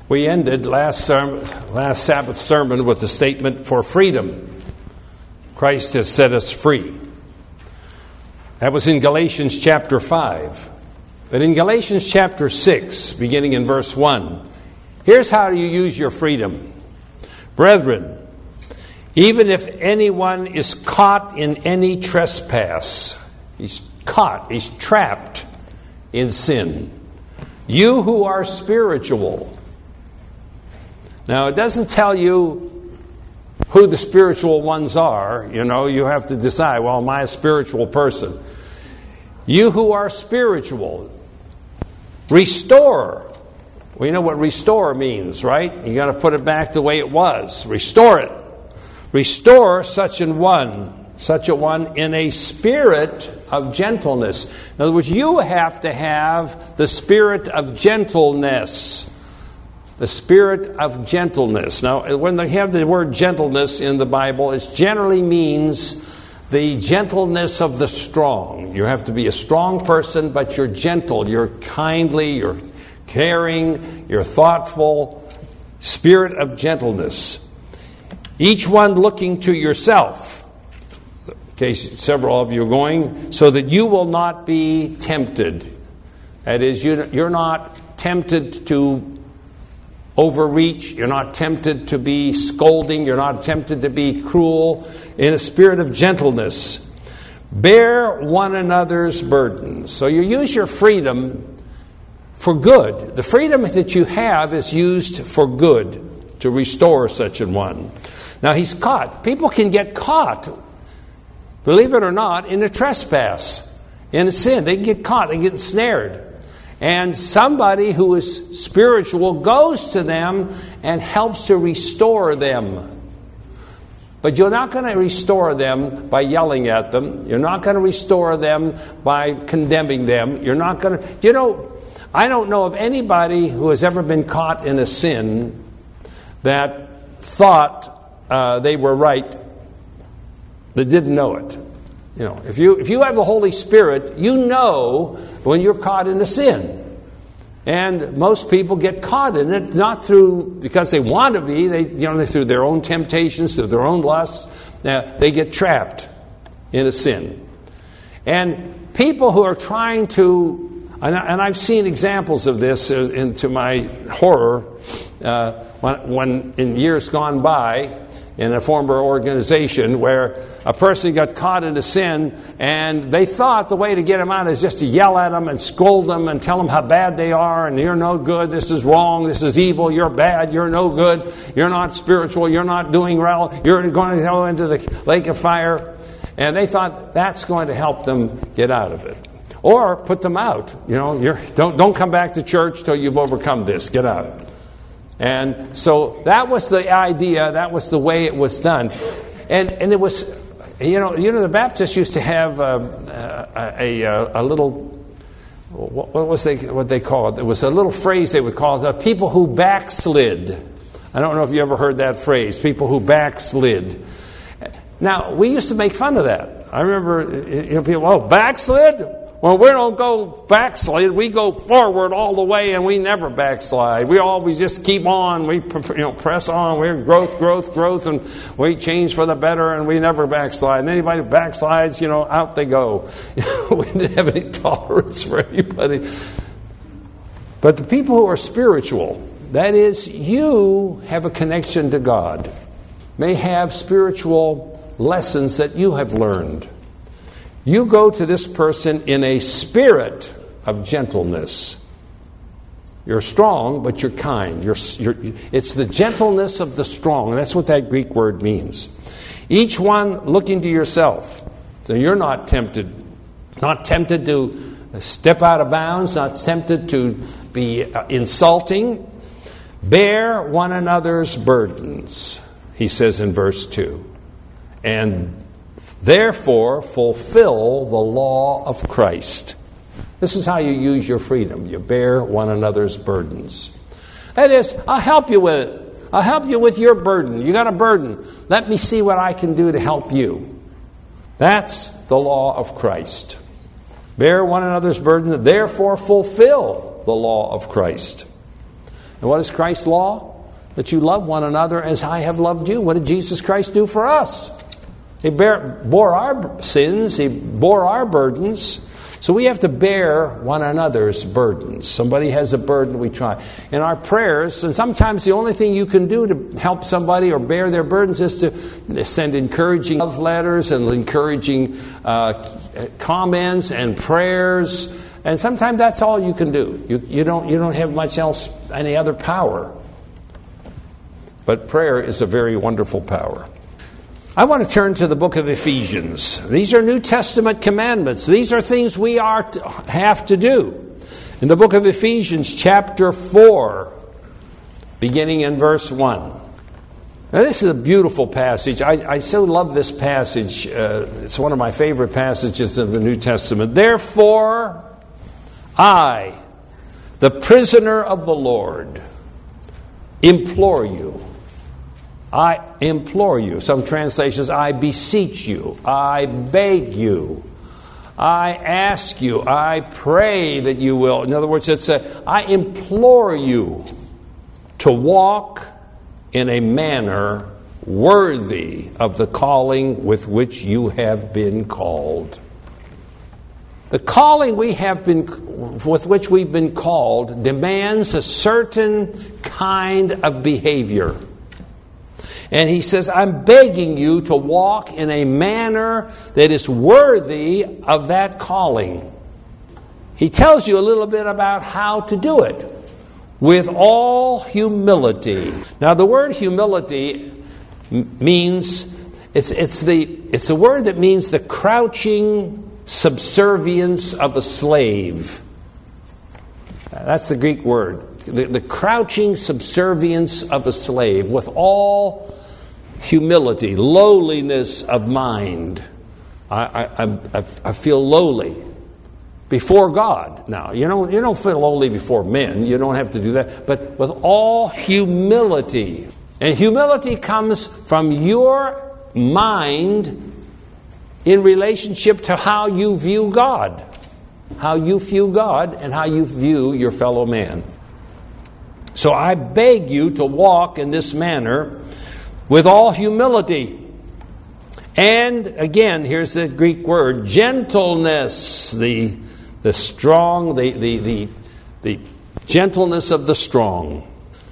We ended last Sabbath sermon with the statement for freedom. Christ has set us free. That was in Galatians chapter 5. But in Galatians chapter 6, beginning in verse 1, here's how you use your freedom. Brethren, even if anyone is caught in any trespass, he's trapped in sin, you who are spiritual. Now, it doesn't tell you who the spiritual ones are. You have to decide, well, am I a spiritual person? You who are spiritual, restore. We know what restore means, right? You got to put it back the way it was. Restore it. Restore such a one in a spirit of gentleness. In other words, you have to have the spirit of gentleness. The spirit of gentleness. Now, when they have the word gentleness in the Bible, it generally means the gentleness of the strong. You have to be a strong person, but you're gentle, you're kindly, you're caring, you're thoughtful. Spirit of gentleness. Each one looking to yourself. In case several of you are going, so that you will not be tempted. That is, you're not tempted to overreach, you're not tempted to be scolding, you're not tempted to be cruel, in a spirit of gentleness. Bear one another's burdens. So you use your freedom for good. The freedom that you have is used for good, to restore such an one. Now he's caught. People can get caught, believe it or not, in a trespass, in a sin. They can get caught, they get ensnared. And somebody who is spiritual goes to them and helps to restore them. But you're not going to restore them by yelling at them. You're not going to restore them by condemning them. You're not going to... I don't know of anybody who has ever been caught in a sin that thought they were right, that didn't know it. If you have the Holy Spirit, you know when you're caught in a sin. And most people get caught in it, not because they want to be, they through their own temptations, through their own lusts, they get trapped in a sin. And people who are trying to, and I've seen examples of this to my horror, when in years gone by, in a former organization where a person got caught in a sin and they thought the way to get them out is just to yell at them and scold them and tell them how bad they are and you're no good, this is wrong, this is evil, you're bad, you're no good, you're not spiritual, you're not doing well, you're going to go into the lake of fire. And they thought that's going to help them get out of it. Or put them out. Don't come back to church till you've overcome this. Get out. And so that was the idea. That was the way it was done. And it was, the Baptists used to have a little, what they call it? There was a little phrase they would call it, people who backslid. I don't know if you ever heard that phrase, people who backslid. Now, we used to make fun of that. I remember, people, backslid? Well, we don't go backslide. We go forward all the way, and we never backslide. We always just keep on. We press on. We're growth, and we change for the better, and we never backslide. And anybody who backslides, out they go. We didn't have any tolerance for anybody. But the people who are spiritual, that is, you have a connection to God, may have spiritual lessons that you have learned. You go to this person in a spirit of gentleness. You're strong, but you're kind. It's the gentleness of the strong. And that's what that Greek word means. Each one looking to yourself. So you're not tempted to step out of bounds, not tempted to be insulting. Bear one another's burdens, he says in verse 2. And therefore, fulfill the law of Christ. This is how you use your freedom. You bear one another's burdens. That is, I'll help you with it. I'll help you with your burden. You got a burden. Let me see what I can do to help you. That's the law of Christ. Bear one another's burden, therefore fulfill the law of Christ. And what is Christ's law? That you love one another as I have loved you. What did Jesus Christ do for us? He bore our sins. He bore our burdens. So we have to bear one another's burdens. Somebody has a burden, we try. In our prayers, and sometimes the only thing you can do to help somebody or bear their burdens is to send encouraging love letters and encouraging comments and prayers. And sometimes that's all you can do. You don't have much else, any other power. But prayer is a very wonderful power. I want to turn to the book of Ephesians. These are New Testament commandments. These are things we have to do. In the book of Ephesians, chapter 4, beginning in verse 1. Now, this is a beautiful passage. I so love this passage. It's one of my favorite passages of the New Testament. Therefore, I, the prisoner of the Lord, implore you. I implore you. Some translations, I beseech you. I beg you. I ask you. I pray that you will. In other words, it's I implore you to walk in a manner worthy of the calling with which you have been called. The calling with which we've been called demands a certain kind of behavior. And he says, I'm begging you to walk in a manner that is worthy of that calling. He tells you a little bit about how to do it. With all humility. Now, the word humility means, it's a word that means the crouching subservience of a slave. That's the Greek word. The crouching subservience of a slave. With all humility, lowliness of mind. I feel lowly before God. Now, you don't feel lowly before men. You don't have to do that. But with all humility. And humility comes from your mind in relationship to how you view God. How you view God and how you view your fellow man. So I beg you to walk in this manner with all humility. And again, here's the Greek word, gentleness, the strong, the gentleness of the strong.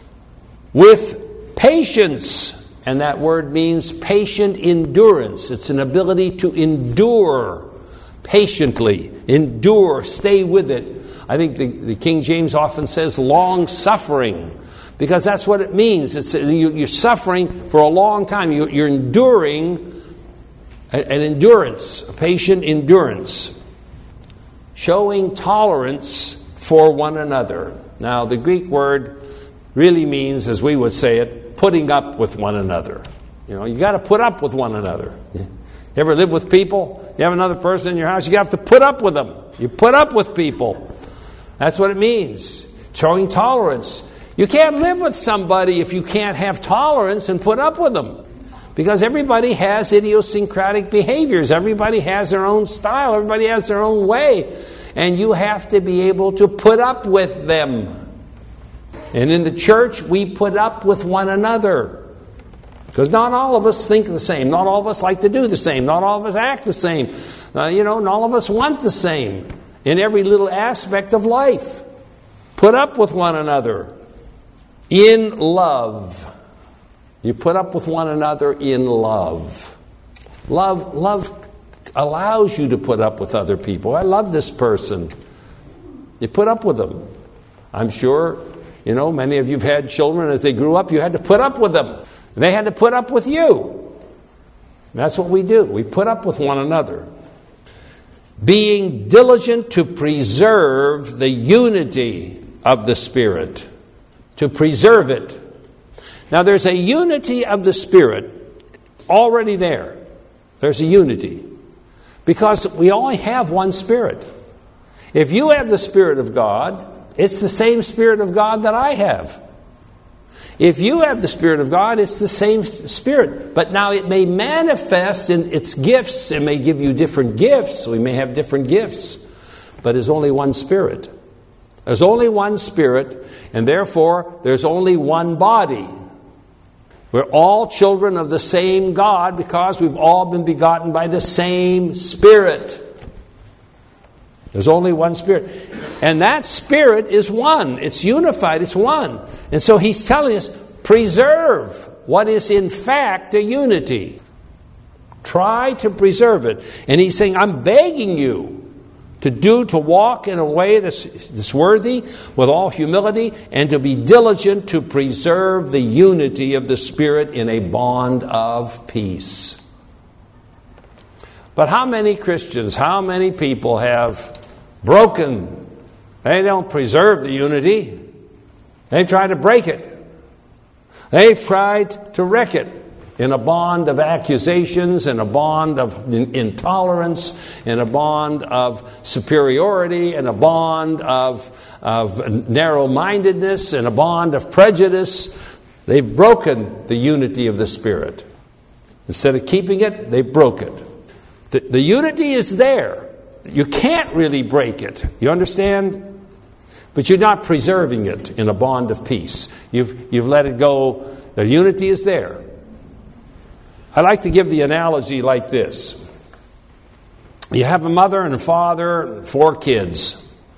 With patience, and that word means patient endurance. It's an ability to endure patiently, endure, stay with it. I think the King James often says long suffering, because that's what it means. It's you're suffering for a long time. You're enduring an endurance, a patient endurance, showing tolerance for one another. Now, the Greek word really means, as we would say it, putting up with one another. You got to put up with one another. You ever live with people? You have another person in your house, you have to put up with them. You put up with people. That's what it means. Showing tolerance. You can't live with somebody if you can't have tolerance and put up with them. Because everybody has idiosyncratic behaviors. Everybody has their own style. Everybody has their own way. And you have to be able to put up with them. And in the church, we put up with one another. Because not all of us think the same. Not all of us like to do the same. Not all of us act the same. Not all of us want the same in every little aspect of life. Put up with one another in love. You put up with one another in love. Love allows you to put up with other people. I love this person. You put up with them. I'm sure, many of you have had children. As they grew up, you had to put up with them. They had to put up with you. That's what we do. We put up with one another. Being diligent to preserve the unity of the Spirit. To preserve it. Now, there's a unity of the Spirit already there. There's a unity. Because we only have one Spirit. If you have the Spirit of God, it's the same Spirit of God that I have. If you have the Spirit of God, it's the same Spirit. But now it may manifest in its gifts. It may give you different gifts. We may have different gifts. But there's only one Spirit. There's only one Spirit, and therefore there's only one body. We're all children of the same God because we've all been begotten by the same Spirit. There's only one Spirit. And that Spirit is one. It's unified. It's one. And so he's telling us, preserve what is in fact a unity. Try to preserve it. And he's saying, I'm begging you to walk in a way that's worthy, with all humility, and to be diligent to preserve the unity of the Spirit in a bond of peace. But how many Christians, how many people have broken? They don't preserve the unity. They try to break it. They've tried to wreck it in a bond of accusations, in a bond of intolerance, in a bond of superiority, in a bond of narrow-mindedness, in a bond of prejudice. They've broken the unity of the Spirit. Instead of keeping it, they broke it. The unity is there. You can't really break it. You understand? But you're not preserving it in a bond of peace. You've let it go. The unity is there. I like to give the analogy like this. You have a mother and a father, 4 kids.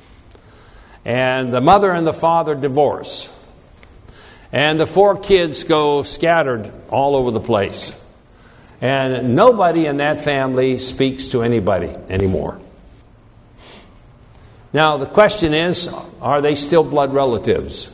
And the mother and the father divorce. And the 4 kids go scattered all over the place. And nobody in that family speaks to anybody anymore. Now, the question is, are they still blood relatives?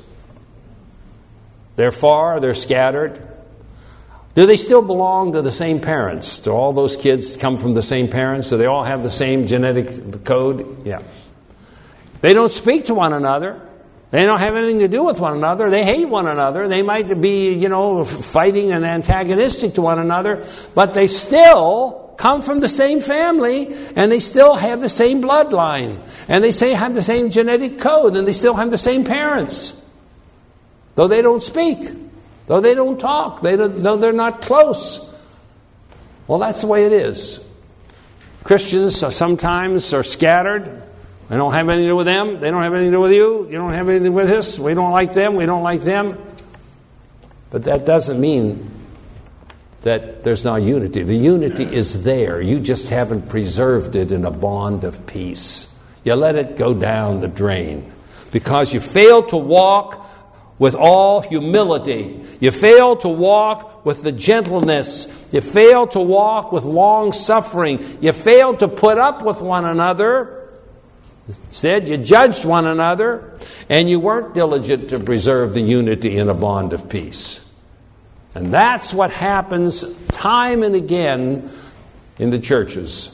They're far, they're scattered. Do they still belong to the same parents? Do all those kids come from the same parents? Do they all have the same genetic code? Yeah. They don't speak to one another. They don't have anything to do with one another. They hate one another. They might be, fighting and antagonistic to one another, but they still come from the same family, and they still have the same bloodline, and they have the same genetic code, and they still have the same parents, though they don't speak. Though they don't talk, though they're not close. Well, that's the way it is. Christians sometimes are scattered. They don't have anything to do with them. They don't have anything to do with you. You don't have anything with us. We don't like them. We don't like them. But that doesn't mean that there's not unity. The unity is there. You just haven't preserved it in a bond of peace. You let it go down the drain because you fail to walk with all humility. You fail to walk with the gentleness. You fail to walk with long suffering. You fail to put up with one another. Instead, you judged one another, and you weren't diligent to preserve the unity in a bond of peace. And that's what happens time and again in the churches.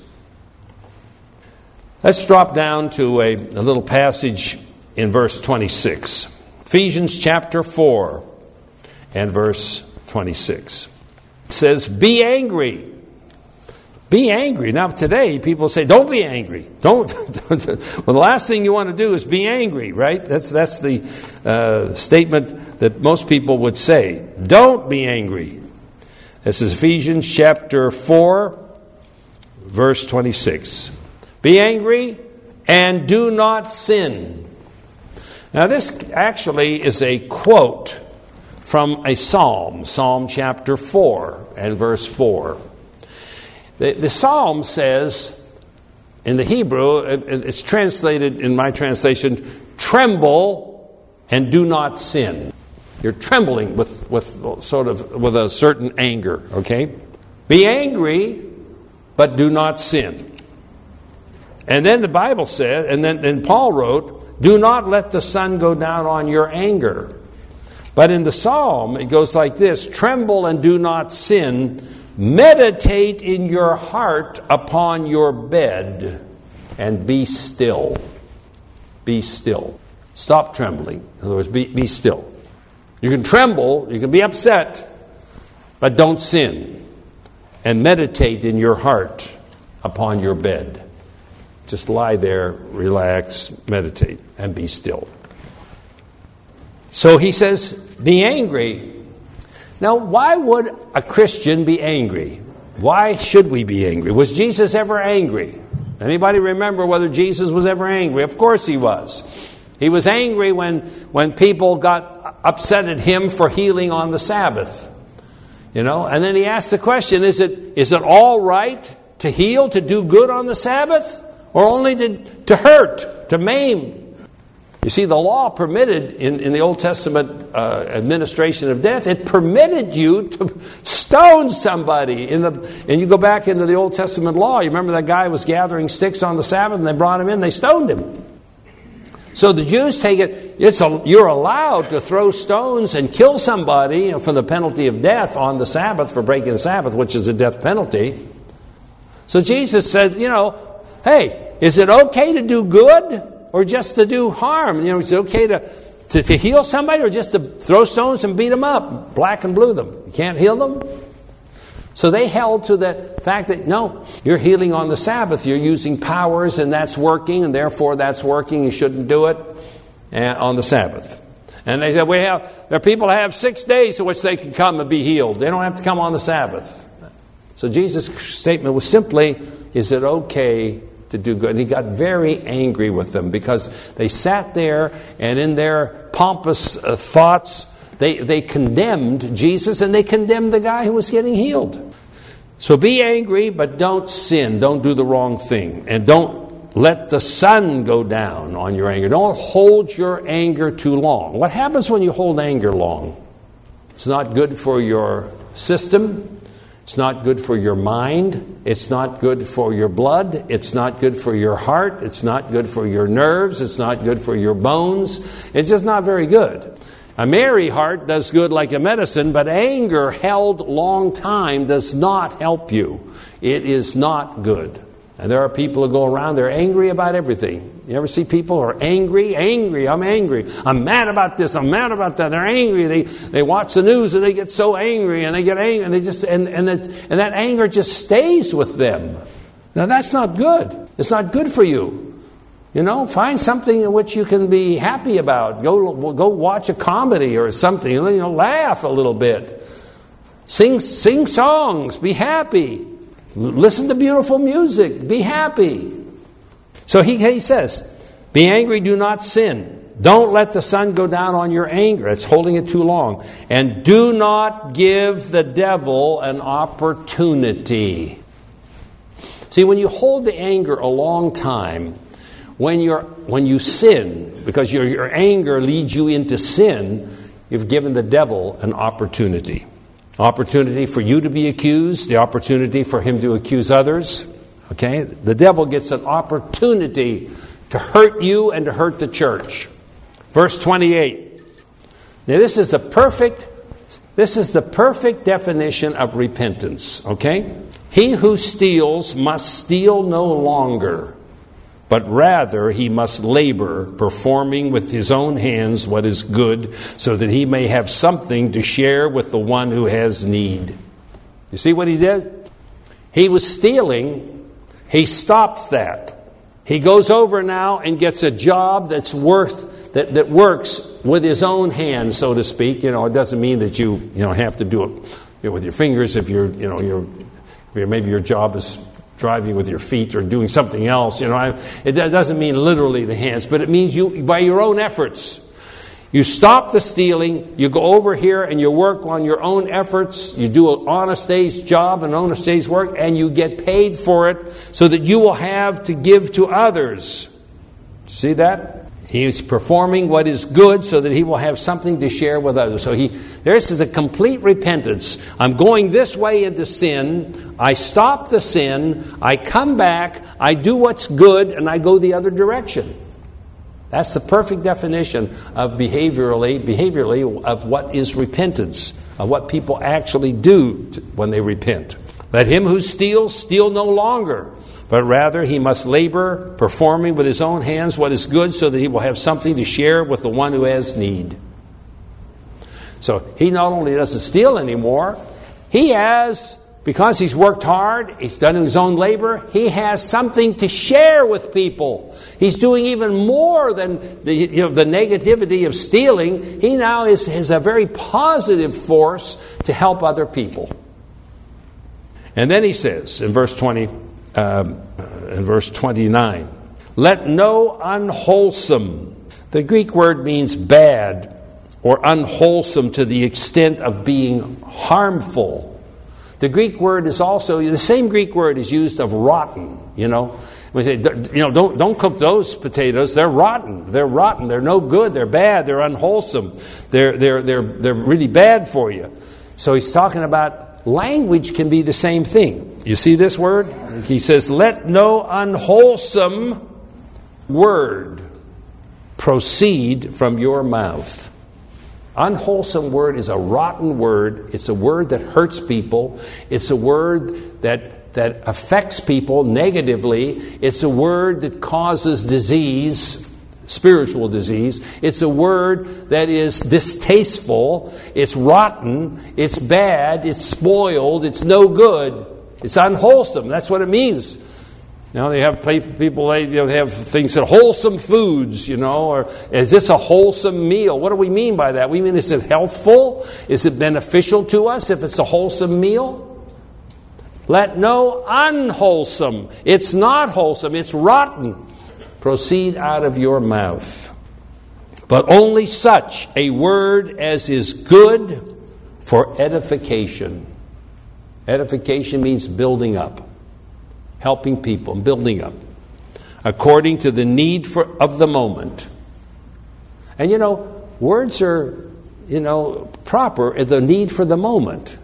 Let's drop down to a little passage in verse 26. Ephesians chapter 4 and verse 26. It says, be angry. Be angry. Now today people say, don't be angry. Don't. Well, the last thing you want to do is be angry, right? That's the statement that most people would say. Don't be angry. This is Ephesians chapter 4, verse 26. Be angry and do not sin. Now, this actually is a quote from a psalm, Psalm chapter 4 and verse 4. The psalm says, in the Hebrew, it's translated in my translation, tremble and do not sin. You're trembling with a certain anger, okay? Be angry, but do not sin. And then the Bible said, and then Paul wrote, do not let the sun go down on your anger. But in the psalm, it goes like this, tremble and do not sin, meditate in your heart upon your bed, and be still. Be still. Stop trembling. In other words, be still. You can tremble, you can be upset, but don't sin. And meditate in your heart upon your bed. Just lie there, relax, meditate, and be still. So he says, be angry. Now, why would a Christian be angry? Why should we be angry? Was Jesus ever angry? Anybody remember whether Jesus was ever angry? Of course he was. He was angry when people got upset at him for healing on the Sabbath. And then he asked the question, is it all right to heal, to do good on the Sabbath? Or only to hurt, to maim? You see, the law permitted, in the Old Testament administration of death, it permitted you to stone somebody. And you go back into the Old Testament law, you remember that guy was gathering sticks on the Sabbath and they brought him in, they stoned him. So the Jews take it, you're allowed to throw stones and kill somebody for the penalty of death on the Sabbath, for breaking the Sabbath, which is a death penalty. So Jesus said, hey, is it okay to do good or just to do harm? Is it okay to heal somebody or just to throw stones and beat them up, black and blue them? You can't heal them? So they held to the fact that, no, you're healing on the Sabbath. You're using powers and that's working, and therefore that's working. You shouldn't do it on the Sabbath. And they said, there are people that have 6 days in which they can come and be healed. They don't have to come on the Sabbath. So Jesus' statement was simply, is it okay to do good? And he got very angry with them because they sat there and in their pompous thoughts, they condemned Jesus and they condemned the guy who was getting healed. So be angry, but don't sin. Don't do the wrong thing. And don't let the sun go down on your anger. Don't hold your anger too long. What happens when you hold anger long? It's not good for your system. It's not good for your mind. It's not good for your blood. It's not good for your heart. It's not good for your nerves. It's not good for your bones. It's just not very good. A merry heart does good like a medicine, but anger held long time does not help you. It is not good. And there are people who go around, they're angry about everything. You ever see people who are angry? I'm angry. I'm mad about this. I'm mad about that. They're angry. They watch the news and they get so angry and they get angry and they just and that anger just stays with them. Now that's not good. It's not good for you. Find something in which you can be happy about. Go watch a comedy or something. Laugh a little bit. Sing songs. Be happy. Listen to beautiful music. Be happy. So he says, be angry, do not sin. Don't let the sun go down on your anger. It's holding it too long. And do not give the devil an opportunity. See, when you hold the anger a long time, when you sin, because your anger leads you into sin, you've given the devil an opportunity. Opportunity for you to be accused, the opportunity for him to accuse others. Okay? The devil gets an opportunity to hurt you and to hurt the church. Verse 28. Now this is the perfect definition of repentance. Okay? He who steals must steal no longer, but rather he must labor, performing with his own hands what is good, so that he may have something to share with the one who has need. You see what he did? He was stealing. He stops that. He goes over now and gets a job that works with his own hands, so to speak. It doesn't mean that you have to do it with your fingers if maybe your job is driving with your feet or doing something else. It doesn't mean literally the hands, but it means you, by your own efforts, you stop the stealing, you go over here and you work on your own efforts, you do an honest day's job, an honest day's work, and you get paid for it so that you will have to give to others. See that? He is performing what is good so that he will have something to share with others. So this is a complete repentance. I'm going this way into sin. I stop the sin. I come back. I do what's good, and I go the other direction. That's the perfect definition of behaviorally of what is repentance, of what people actually do when they repent. Let him who steals steal no longer, but rather he must labor, performing with his own hands what is good, so that he will have something to share with the one who has need. So he not only doesn't steal anymore, he has, because he's worked hard, he's done his own labor, he has something to share with people. He's doing even more than the negativity of stealing. He now is a very positive force to help other people. And then he says in verse 29, let no unwholesome, The Greek word means bad or unwholesome to the extent of being harmful. The Greek word is also, the same Greek word is used of rotten, We say, don't cook those potatoes. They're rotten. They're rotten. They're no good. They're bad. They're unwholesome. They're really bad for you. So he's talking about language can be the same thing. You see this word? He says, let no unwholesome word proceed from your mouth. Unwholesome word is a rotten word. It's a word that hurts people. It's a word that affects people negatively. It's a word that causes disease, spiritual disease. It's a word that is distasteful. It's rotten. It's bad. It's spoiled. It's no good. It's unwholesome. That's what it means. They have people, they have things that wholesome foods, or is this a wholesome meal? What do we mean by that? We mean, is it healthful? Is it beneficial to us if it's a wholesome meal? Let no unwholesome, it's not wholesome, it's rotten, proceed out of your mouth. But only such a word as is good for edification. Edification means building up. Helping people and building up according to the need of the moment. And words are, proper at the need for the moment.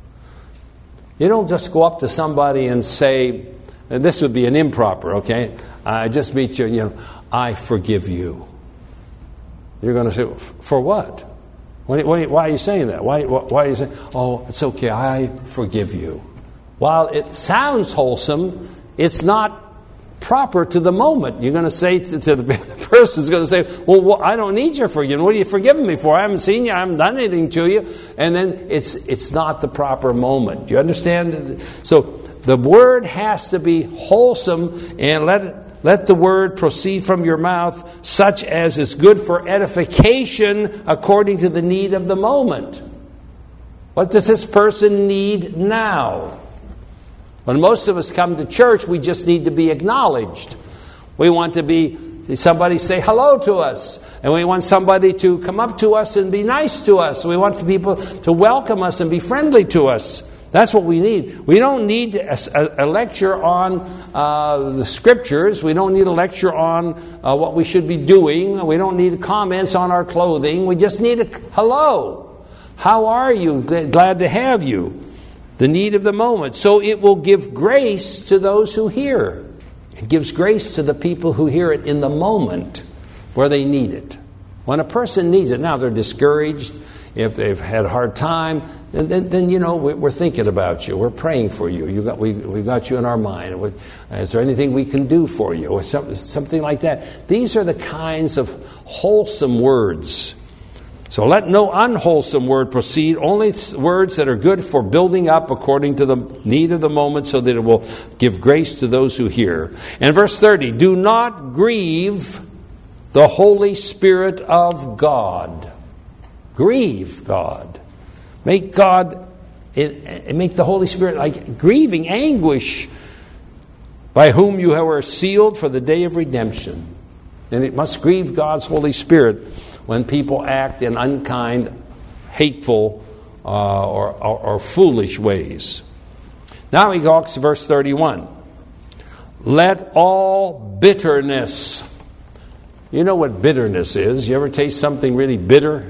You don't just go up to somebody and say, and this would be an improper, okay? I just meet you, I forgive you. You're going to say, for what? Why are you saying that? Why are you saying, oh, it's okay, I forgive you? While it sounds wholesome, it's not proper to the moment. You're going to say to the person's going to say, well, I don't need your forgiveness. What are you forgiving me for? I haven't seen you. I haven't done anything to you. And then it's not the proper moment. Do you understand? So the word has to be wholesome, and let the word proceed from your mouth, such as is good for edification according to the need of the moment. What does this person need now? When most of us come to church, we just need to be acknowledged. We want to be somebody say hello to us, and we want somebody to come up to us and be nice to us. We want people to welcome us and be friendly to us. That's what we need. We don't need a lecture on the Scriptures. We don't need a lecture on what we should be doing. We don't need comments on our clothing. We just need a hello. How are you? Glad to have you. The need of the moment. So it will give grace to those who hear. It gives grace to the people who hear it in the moment where they need it. When a person needs it, now they're discouraged, if they've had a hard time, then we're thinking about you. We're praying for you. We've got you in our mind. Is there anything we can do for you? Or something like that. These are the kinds of wholesome words. So let no unwholesome word proceed, only words that are good for building up according to the need of the moment, so that it will give grace to those who hear. And verse 30, do not grieve the Holy Spirit of God. Grieve God. Make the Holy Spirit like grieving anguish, by whom you are sealed for the day of redemption. And it must grieve God's Holy Spirit when people act in unkind, hateful, or foolish ways. Now he talks to verse 31. Let all bitterness. You know what bitterness is. You ever taste something really bitter?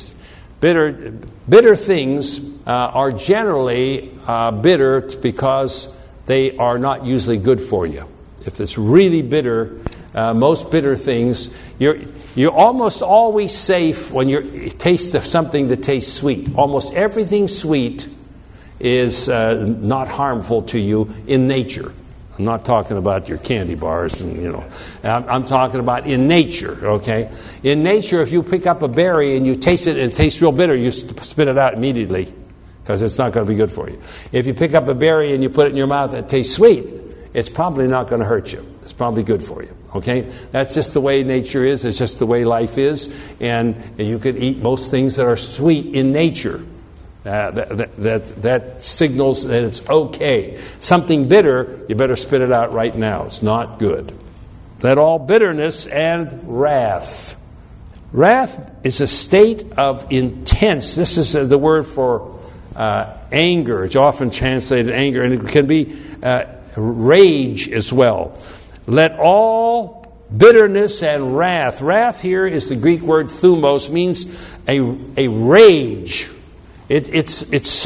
Bitter things are generally bitter because they are not usually good for you. If it's really bitter, most bitter things, you're almost always safe when you taste of something that tastes sweet. Almost everything sweet is not harmful to you in nature. I'm not talking about your candy bars, and I'm talking about in nature. Okay, in nature, if you pick up a berry and you taste it and it tastes real bitter, you spit it out immediately because it's not going to be good for you. If you pick up a berry and you put it in your mouth and it tastes sweet, it's probably not going to hurt you. It's probably good for you. Okay, that's just the way nature is. It's just the way life is, and you can eat most things that are sweet in nature. That signals that it's okay. Something bitter, you better spit it out right now. It's not good. Let all bitterness and wrath. Wrath is a state of intense, this is the word for anger. It's often translated anger, and it can be rage as well. Let all bitterness and wrath. Wrath here is the Greek word thumos, means a rage. It's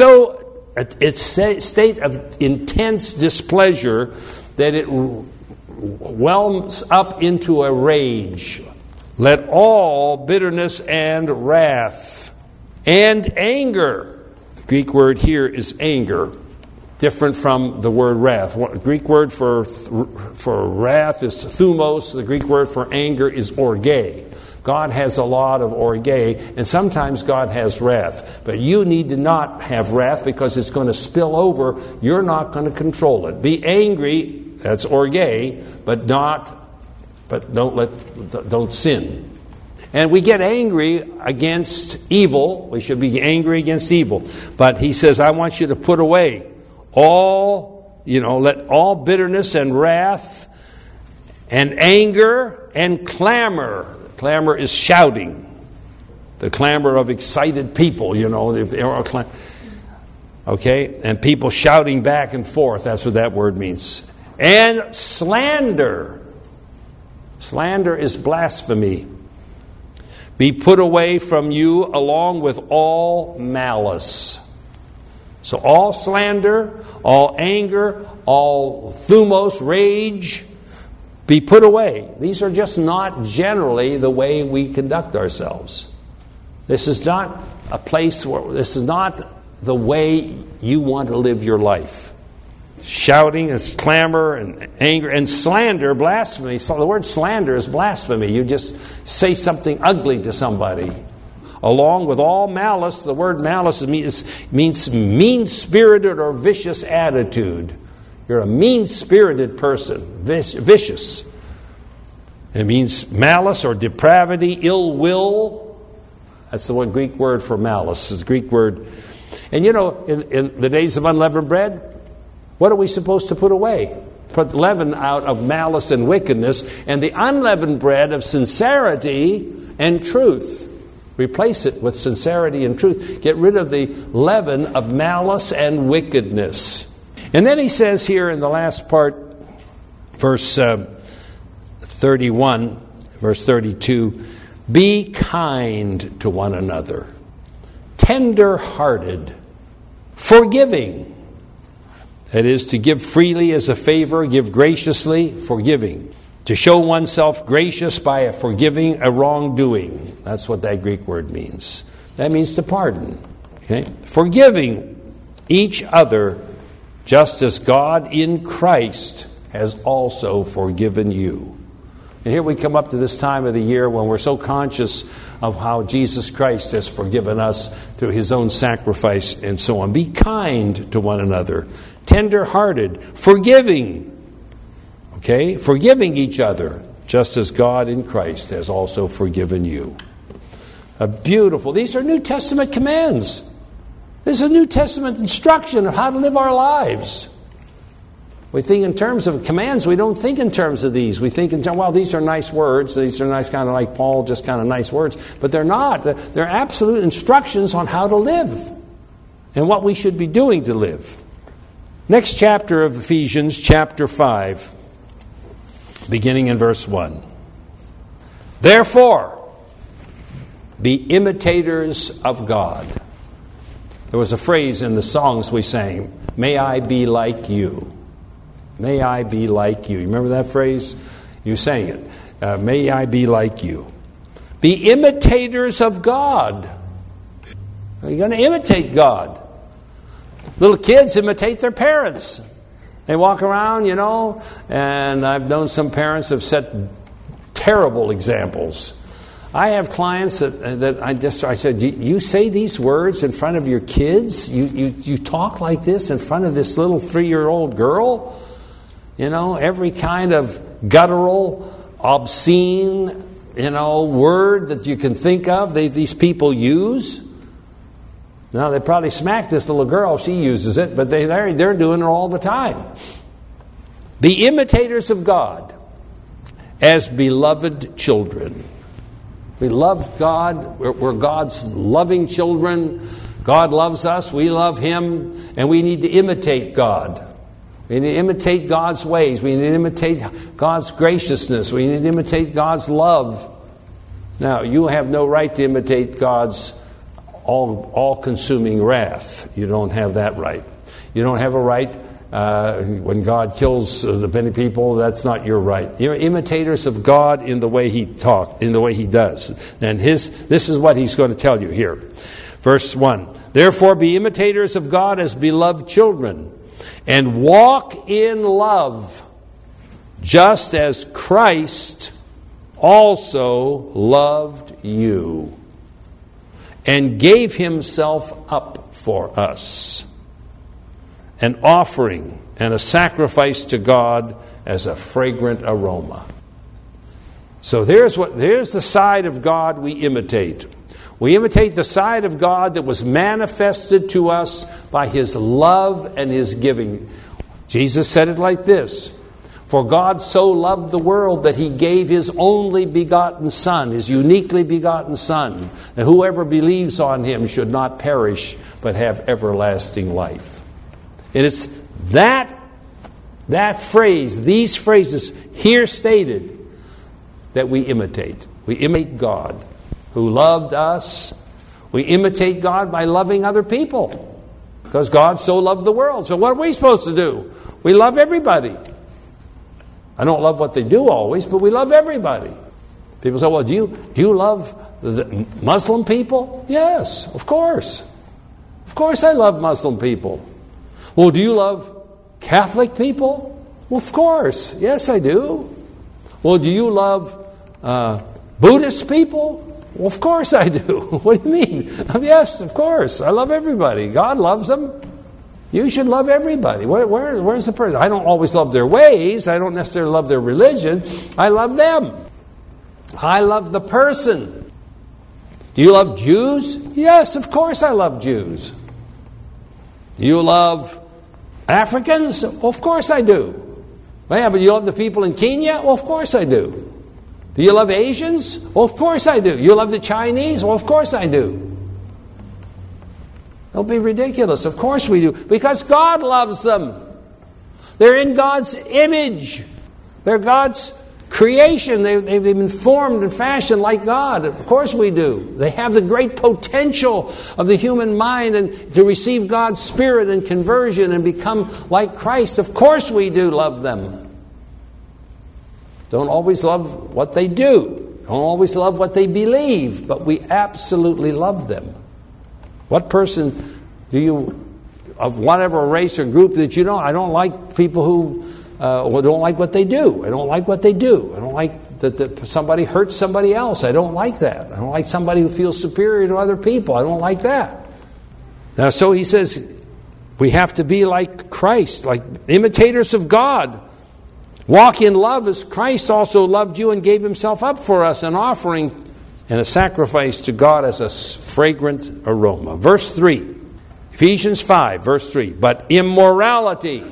a state of intense displeasure that it whelms up into a rage. Let all bitterness and wrath and anger. The Greek word here is anger, different from the word wrath. The Greek word for wrath is thumos. The Greek word for anger is orge. God has a lot of orge, and sometimes God has wrath. But you need to not have wrath because it's going to spill over. You're not going to control it. Be angry, that's orge, but don't sin. And we get angry against evil. We should be angry against evil. But he says, I want you to put away let all bitterness and wrath and anger and clamor. Clamor is shouting. The clamor of excited people, okay? And people shouting back and forth. That's what that word means. And slander. Slander is blasphemy. Be put away from you along with all malice. So all slander, all anger, all thumos, rage, be put away. These are just not generally the way we conduct ourselves. This is not a place where, this is not the way you want to live your life. Shouting and clamor and anger and slander, blasphemy. So the word slander is blasphemy. You just say something ugly to somebody. Along with all malice, the word malice means mean-spirited or vicious attitude. You're a mean-spirited person, vicious. It means malice or depravity, ill will. That's the Greek word for malice. It's the Greek word. And in the days of unleavened bread, what are we supposed to put away? Put leaven out of malice and wickedness, and the unleavened bread of sincerity and truth. Replace it with sincerity and truth. Get rid of the leaven of malice and wickedness. And then he says here in the last part, verse 31, verse 32, be kind to one another, tender-hearted, forgiving. That is, to give freely as a favor, give graciously, forgiving. To show oneself gracious by forgiving a wrongdoing. That's what that Greek word means. That means to pardon. Okay? Forgiving each other, just as God in Christ has also forgiven you. And here we come up to this time of the year when we're so conscious of how Jesus Christ has forgiven us through his own sacrifice and so on. Be kind to one another, tender-hearted, forgiving. Okay? Forgiving each other, just as God in Christ has also forgiven you. These are New Testament commands. This is a New Testament instruction of how to live our lives. We think in terms of commands. We don't think in terms of these. We think in terms, well, these are nice words. These are nice, kind of like Paul, just kind of nice words. But they're not. They're absolute instructions on how to live and what we should be doing to live. Next chapter of Ephesians, chapter 5, beginning in verse 1. Therefore, be imitators of God. There was a phrase in the songs we sang, may I be like you. May I be like you. You remember that phrase? You sang it. May I be like you. Be imitators of God. You're going to imitate God. Little kids imitate their parents. They walk around, and I've known some parents have set terrible examples. I have clients that I said, you say these words in front of your kids? You talk like this in front of this little 3-year-old girl? Every kind of guttural, obscene, word that you can think of, these people use. Now, they probably smack this little girl. She uses it, but they're doing it all the time. Be imitators of God as beloved children. We love God. We're God's loving children. God loves us. We love Him. And we need to imitate God. We need to imitate God's ways. We need to imitate God's graciousness. We need to imitate God's love. Now, you have no right to imitate God's all-consuming wrath. You don't have that right. You don't have a right when God kills the many people. That's not your right. You're imitators of God in the way He talks, in the way He does. And this is what He's going to tell you here. Verse 1. Therefore be imitators of God as beloved children, and walk in love, just as Christ also loved you, and gave Himself up for us, an offering and a sacrifice to God as a fragrant aroma. So there's the side of God we imitate. We imitate the side of God that was manifested to us by His love and His giving. Jesus said it like this: for God so loved the world that He gave His only begotten Son, His uniquely begotten Son, and whoever believes on Him should not perish but have everlasting life. And it's that phrase, these phrases here stated, that we imitate. We imitate God who loved us. We imitate God by loving other people, because God so loved the world. So what are we supposed to do? We love everybody. I don't love what they do always, but we love everybody. People say, well, do you love the Muslim people? Yes, of course. Of course I love Muslim people. Well, do you love Catholic people? Well, of course. Yes, I do. Well, do you love Buddhist people? Well, of course I do. What do you mean? Yes, of course. I love everybody. God loves them. You should love everybody. Where's the person? I don't always love their ways. I don't necessarily love their religion. I love them. I love the person. Do you love Jews? Yes, of course I love Jews. Do you love Africans? Well, of course I do. Well, yeah, but you love the people in Kenya? Well, of course I do. Do you love Asians? Well, of course I do. You love the Chinese? Well, of course I do. Don't be ridiculous. Of course we do. Because God loves them. They're in God's image. They're God's creation. They've been formed and fashioned like God. Of course we do. They have the great potential of the human mind and to receive God's Spirit and conversion and become like Christ. Of course we do love them. Don't always love what they do. Don't always love what they believe. But we absolutely love them. What person do you, of whatever race or group that you know, I don't like people who don't like what they do. I don't like what they do. I don't like that somebody hurts somebody else. I don't like that. I don't like somebody who feels superior to other people. I don't like that. Now, so he says we have to be like Christ, like imitators of God. Walk in love as Christ also loved you and gave Himself up for us, an offering and a sacrifice to God as a fragrant aroma. Verse 3, Ephesians 5, verse 3. But immorality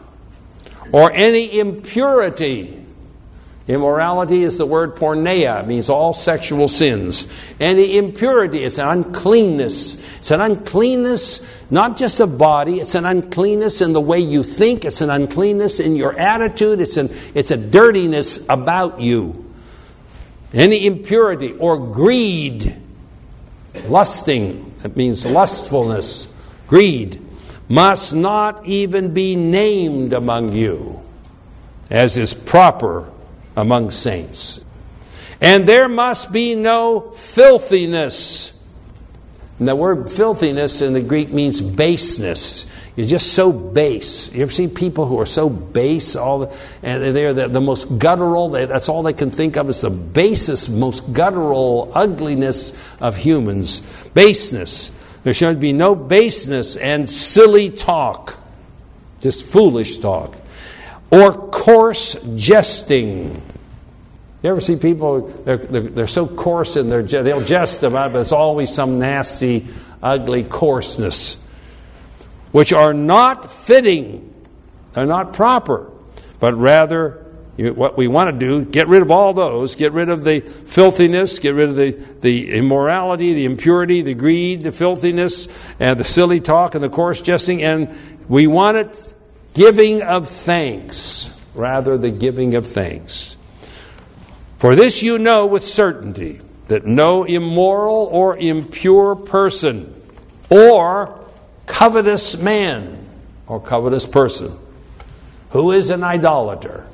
or any impurity. Immorality is the word porneia. It means all sexual sins. Any impurity, it's an uncleanness. It's an uncleanness, not just of body. It's an uncleanness in the way you think. It's an uncleanness in your attitude. It's a dirtiness about you. Any impurity or greed, lusting, it means lustfulness, greed, must not even be named among you, as is proper among saints. And there must be no filthiness. And the word filthiness in the Greek means baseness. You're just so base. You ever see people who are so base, and they're the most guttural? That's all they can think of is the basest, most guttural ugliness of humans. Baseness. There should be no baseness and silly talk, just foolish talk, or coarse jesting. You ever see people? They're so coarse and they'll jest about it, but it's always some nasty, ugly coarseness, which are not fitting, they're not proper, but rather What we want to do, get rid of all those. Get rid of the filthiness, get rid of the immorality, the impurity, the greed, the filthiness, and the silly talk and the coarse jesting. And we want it giving of thanks, rather the giving of thanks. For this you know with certainty, that no immoral or impure person or covetous man or covetous person who is an idolater.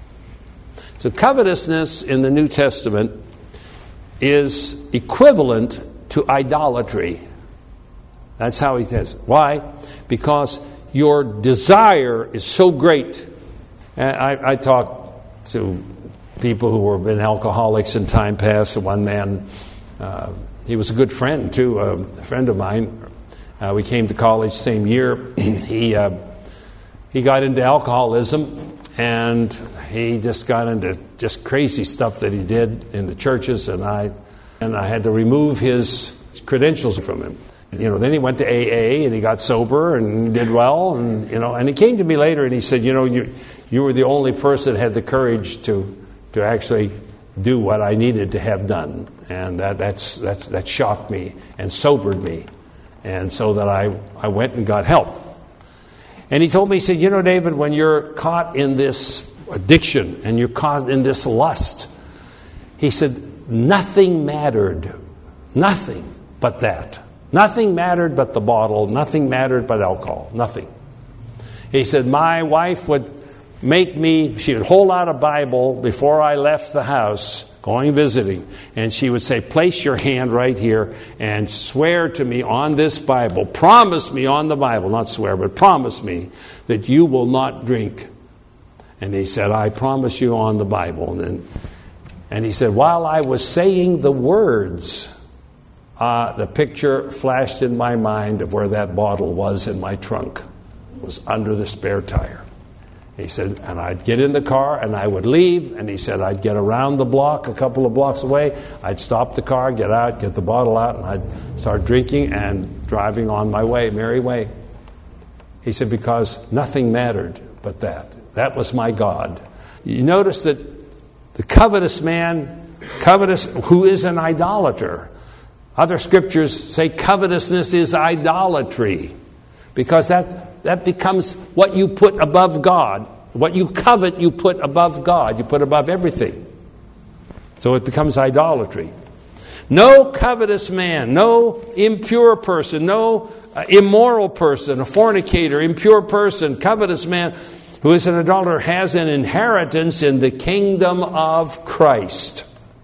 So covetousness in the New Testament is equivalent to idolatry. That's how he says it. Why? Because your desire is so great. I talk to people who have been alcoholics in time past. One man, he was a good friend too, a friend of mine. We came to college same year. He got into alcoholism, and he just got into just crazy stuff that he did in the churches, and I had to remove his credentials from him. Then he went to AA and he got sober and did well, and he came to me later and he said, you were the only person that had the courage to actually do what I needed to have done, and that shocked me and sobered me, and so that I went and got help. And he told me, he said, David, when you're caught in this addiction and you're caught in this lust, he said, nothing mattered. Nothing but that. Nothing mattered but the bottle. Nothing mattered but alcohol. Nothing. He said, my wife would she would hold out a Bible before I left the house, going visiting, and she would say, place your hand right here and swear to me on this Bible, promise me on the Bible, not swear, but promise me that you will not drink. And he said, I promise you on the Bible. And he said, while I was saying the words, the picture flashed in my mind of where that bottle was in my trunk. It was under the spare tire. He said, and I'd get in the car and I would leave, and he said I'd get around the block, a couple of blocks away, I'd stop the car, get out, get the bottle out, and I'd start drinking and driving on my way, merry way. He said, because nothing mattered but that. That was my God. You notice that the covetous man, who is an idolater. Other scriptures say covetousness is idolatry, because that becomes what you put above God. What you covet, you put above God. You put above everything. So it becomes idolatry. No covetous man, no impure person, no immoral person, a fornicator, impure person, covetous man who is an idolater has an inheritance in the kingdom of Christ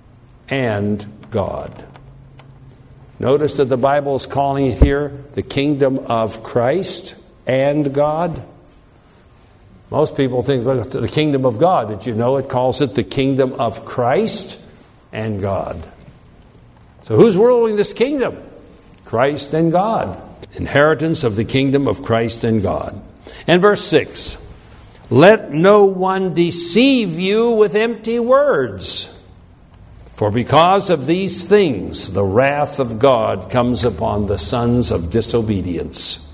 and God. Notice that the Bible is calling it here the kingdom of Christ and God. Most people think, well, the kingdom of God. Did you know it calls it the kingdom of Christ and God? So who's ruling this kingdom? Christ and God. Inheritance of the kingdom of Christ and God. And verse 6. Let no one deceive you with empty words. For because of these things, the wrath of God comes upon the sons of disobedience.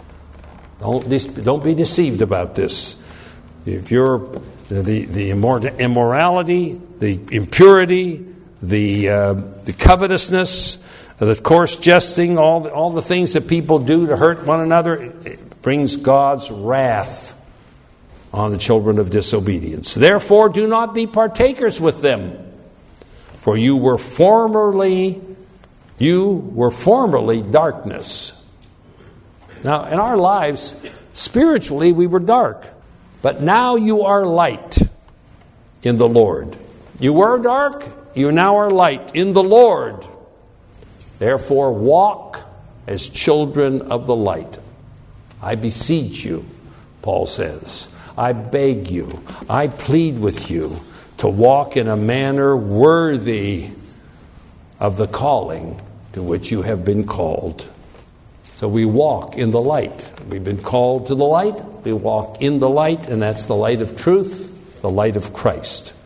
Don't be deceived about this. If you're the immorality, the impurity, the covetousness, the coarse jesting, all the things that people do to hurt one another, it brings God's wrath on the children of disobedience. Therefore, do not be partakers with them. For you were formerly darkness. Now, in our lives, spiritually, we were dark. But now you are light in the Lord. You were dark, you now are light in the Lord. Therefore, walk as children of the light. I beseech you, Paul says. I beg you, I plead with you to walk in a manner worthy of the calling to which you have been called. So we walk in the light. We've been called to the light. We walk in the light, and that's the light of truth, the light of Christ.